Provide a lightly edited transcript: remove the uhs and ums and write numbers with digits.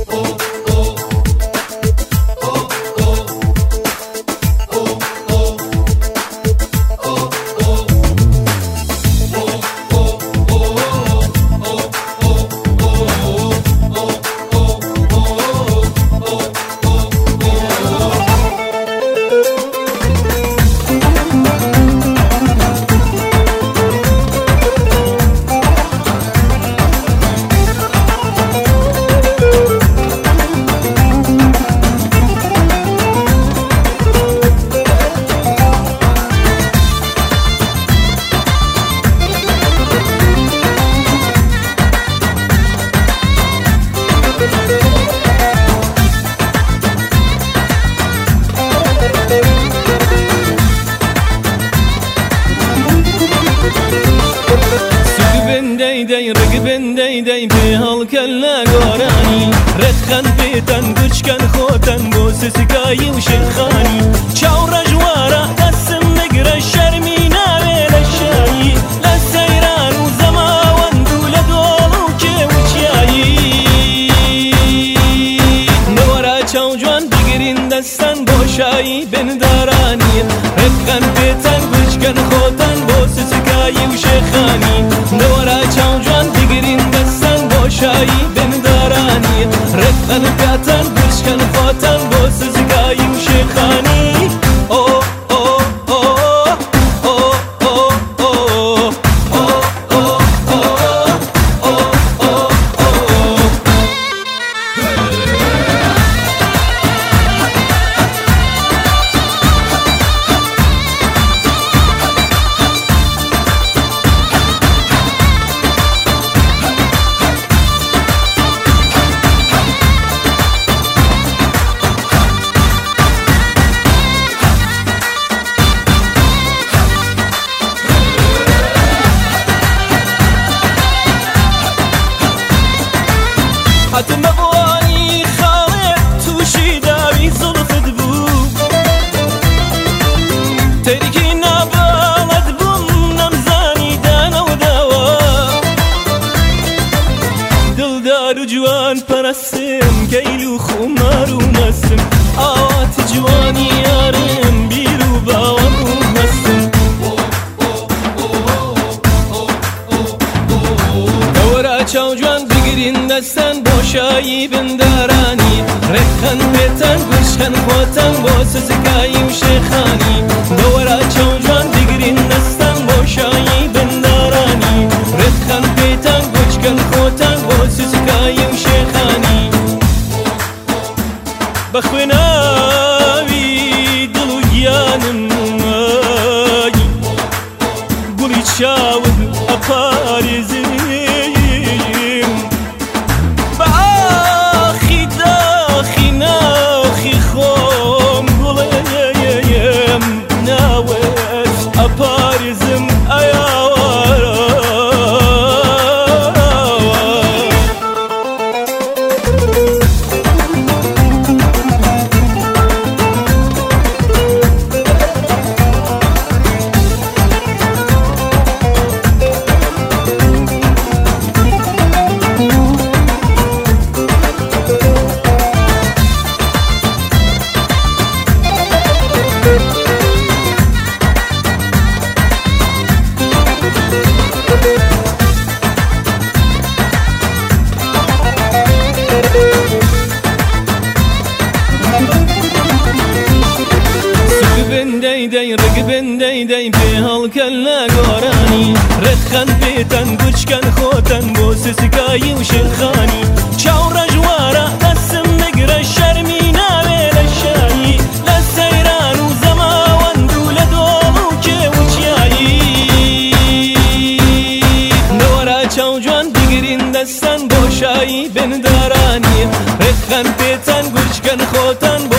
رقبن دەی پێ هەڵکە لە گۆرانی ڕێتخەن پێتەن گوچکەن خۆتەن بۆ سسکایی و شێخانی چاو ڕەژوارە دەسم نگرە شەرمی ناوێ لە شایی لە سەیران و زەماوەند و لە دۆڵ و کێوچایی نەوەرە چاو جوان بگرین دەستەن بۆ شایی بندارانی ڕێتخەن پێتەن گوچکەن خۆتەن بۆ سسکایی و شێخانی نەوەرە چاو جوان بگرین دەستەن بۆ شایی بندارانی ڕێتخەن پێتەن گوچکەن خۆتەن بۆ سزگایی و شێخانی حتم بوانی خاڵێت تووشی داوی زڵفت بوو تەریکی ناباڵەت بووم نەمزانی دانەوە داوە دڵدار و جوان پەرەستم گەیل و خومار و مەستم ئاوات جوانی یارم بیر و باوەڕ و مەستم نەوەرە چاو جوان بگرین دەستەن بۆ شایی بندارانی ڕێتخەن پێتەن گوچکەن خۆتەن بۆ سزگایی و شێخانی نەوەرە چاو جوان بگرین دەستەن بۆ شایی بندارانی ڕێتخەن پێتەن گوچکەن خۆتەن بۆ سزگایی و شێخانی بە خوێناوی دڵ و گیانم گوڵی چاوت ئەپارێزم ئەپارێزم ئەیاوارە رقبن دەی پێ هەڵکە لە گۆرانی ڕێتخەن پێتەن گوچکەن خۆتەن بۆ سسکایی و شێخانی چاو ڕەژوارە دەسم نگرە شەرمی ناوێ لە شایی لە سەیران و زەماوەند و لە دۆڵ و کێوچایی نەوەرە چاو جوان بگرین دەستەن بۆ شایی بندارانی ڕێتخەن پێتەن گوچکەن خۆتەن